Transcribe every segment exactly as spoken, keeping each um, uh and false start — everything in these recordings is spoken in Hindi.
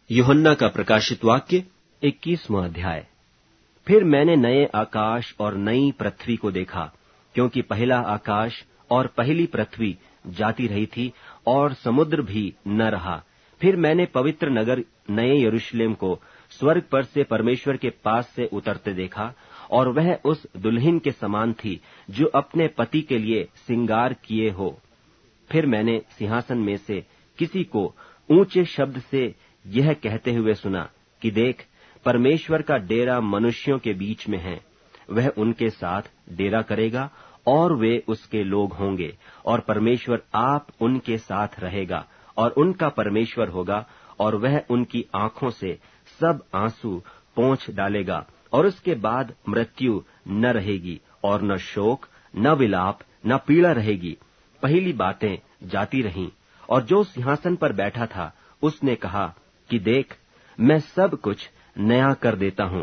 यूहन्ना का प्रकाशित वाक्य इक्कीसवां अध्याय। फिर मैंने नए आकाश और नई पृथ्वी को देखा, क्योंकि पहला आकाश और पहली पृथ्वी जाती रही थी और समुद्र भी न रहा। फिर मैंने पवित्र नगर नए यरूशलेम को स्वर्ग पर से परमेश्वर के पास से उतरते देखा, और वह उस दुल्हन के समान थी जो अपने पति के लिए श्रृंगार किए हो। फिर मैंने सिंहासन में से किसी को ऊंचे शब्द से यह कहते हुए सुना कि देख, परमेश्वर का डेरा मनुष्यों के बीच में है। वह उनके साथ डेरा करेगा और वे उसके लोग होंगे, और परमेश्वर आप उनके साथ रहेगा और उनका परमेश्वर होगा, और वह उनकी आंखों से सब आंसू पोंछ डालेगा, और उसके बाद मृत्यु न रहेगी, और न शोक, न विलाप, न पीड़ा रहेगी। पहली बातें जाती रहीं। और जो सिंहासन पर बैठा था उसने कहा कि देख, मैं सब कुछ नया कर देता हूं।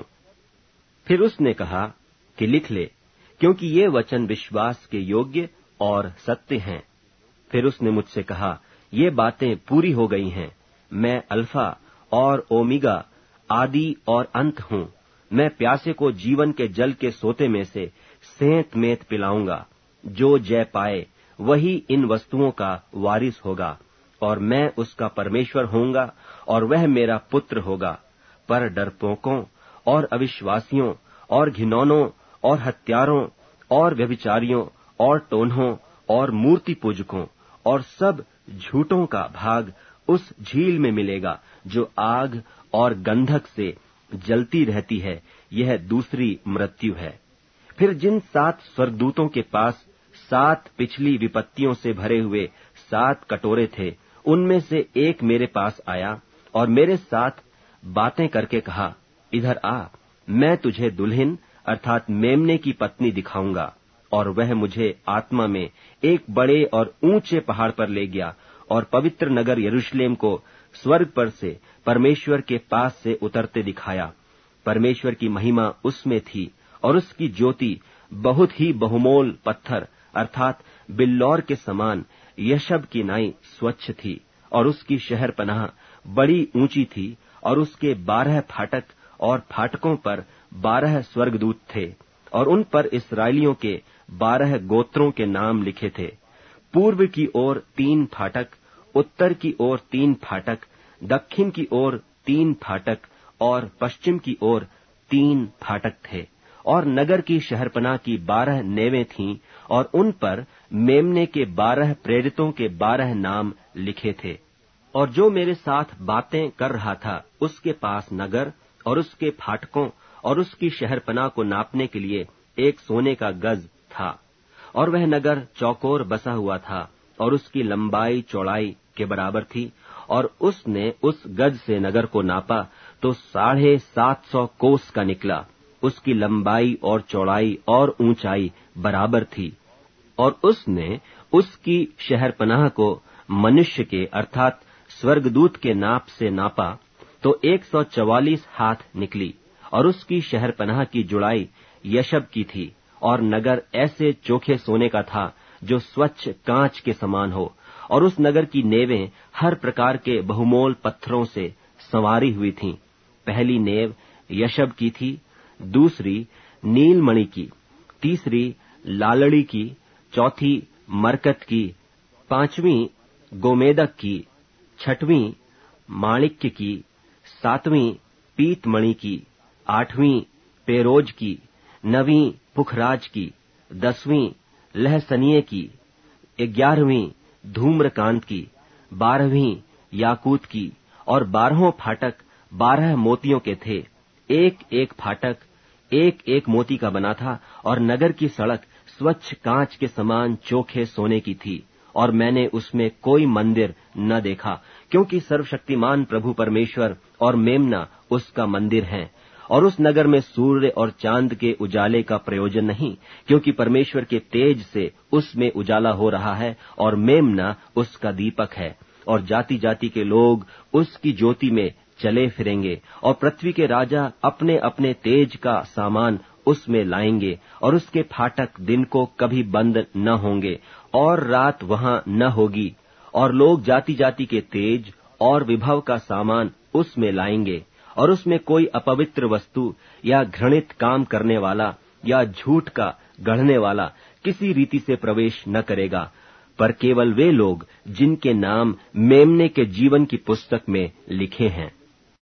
फिर उसने कहा कि लिख ले, क्योंकि ये वचन विश्वास के योग्य और सत्य हैं। फिर उसने मुझसे कहा, ये बातें पूरी हो गई हैं। मैं अल्फा और ओमेगा, आदि और अंत हूं। मैं प्यासे को जीवन के जल के सोते में से सेंत मेंत पिलाऊंगा। जो जय पाए वही इन वस्तुओं का वारिस होगा, और मैं उसका परमेश्वर होऊंगा, और वह मेरा पुत्र होगा। पर डरपोकों और अविश्वासियों और घिनौनों और हत्यारों और व्यभिचारियों और टोन्हों और मूर्ति पूजकों और सब झूठों का भाग उस झील में मिलेगा, जो आग और गंधक से जलती रहती है। यह दूसरी मृत्यु है। फिर जिन सात स्वर्गदूतों के पास सात पिछली विपत्तियों से भरे हुए सात कटोरे थे, उनमें से एक मेरे पास आया और मेरे साथ बातें करके कहा, इधर आ, मैं तुझे दुल्हन अर्थात मेमने की पत्नी दिखाऊंगा। और वह मुझे आत्मा में एक बड़े और ऊंचे पहाड़ पर ले गया, और पवित्र नगर यरूशलेम को स्वर्ग पर से परमेश्वर के पास से उतरते दिखाया। परमेश्वर की महिमा उसमें थी, और उसकी ज्योति बहुत ही बहुमोल पत्थर अर्थात बिल्लौर के समान यशब की नाई स्वच्छ थी, और उसकी शहर पनाह बड़ी ऊंची थी, और उसके बारह फाटक और फाटकों पर बारह स्वर्गदूत थे, और उन पर इस्राएलियों के बारह गोत्रों के नाम लिखे थे। पूर्व की ओर तीन फाटक, उत्तर की ओर तीन फाटक, दक्षिण की ओर तीन फाटक, और पश्चिम की ओर तीन फाटक थे। और नगर की शहरपनाह की बारह नेवें थीं, और उन पर मेमने के बारह प्रेरितों के बारह नाम लिखे थे। और जो मेरे साथ बातें कर रहा था, उसके पास नगर और उसके फाटकों और उसकी शहरपनाह को नापने के लिए एक सोने का गज था। और वह नगर चौकोर बसा हुआ था, और उसकी लंबाई चौड़ाई के बराबर थी। और उसने उस गज से नगर को नापा तो साढ़े सात सौ कोस का निकला। उसकी लंबाई और चौड़ाई और ऊंचाई बराबर थी। और उसने उसकी शहरपनाह को मनुष्य के अर्थात स्वर्गदूत के नाप से नापा तो एक सौ चौवालीस हाथ निकली। और उसकी शहरपनाह की जुड़ाई यशब की थी, और नगर ऐसे चोखे सोने का था जो स्वच्छ कांच के समान हो। और उस नगर की नेवें हर प्रकार के बहुमोल पत्थरों से संवारी हुई थीं। पहली नेव यशब की थी, दूसरी नीलमणि की, तीसरी लालड़ी की, चौथी मरकत की, पांचवी गोमेदक की, छठवीं माणिक्य की, सातवीं पीतमणि की, आठवीं पेरोज की, नवीं पुखराज की, दसवीं लहसनिये की, ग्यारहवीं धूम्रकांत की, बारहवीं याकूत की। और बारहों फाटक बारह मोतियों के थे। एक एक फाटक एक एक मोती का बना था, और नगर की सड़क स्वच्छ कांच के समान चोखे सोने की थी। और मैंने उसमें कोई मंदिर न देखा, क्योंकि सर्वशक्तिमान प्रभु परमेश्वर और मेमना उसका मंदिर हैं। और उस नगर में सूर्य और चांद के उजाले का प्रयोजन नहीं, क्योंकि परमेश्वर के तेज से उसमें उजाला हो रहा है, और मेमना उसका दीपक है। और जाति जाति के लोग उसकी ज्योति में चले फिरेंगे, और पृथ्वी के राजा अपने अपने तेज का सामान उसमें लाएंगे। और उसके फाटक दिन को कभी बंद न होंगे, और रात वहां न होगी। और लोग जाति जाति के तेज और विभव का सामान उसमें लाएंगे, और उसमें कोई अपवित्र वस्तु या घृणित काम करने वाला या झूठ का गढ़ने वाला किसी रीति से प्रवेश न करेगा, पर केवल वे लोग जिनके नाम मेमने के जीवन की पुस्तक में लिखे हैं।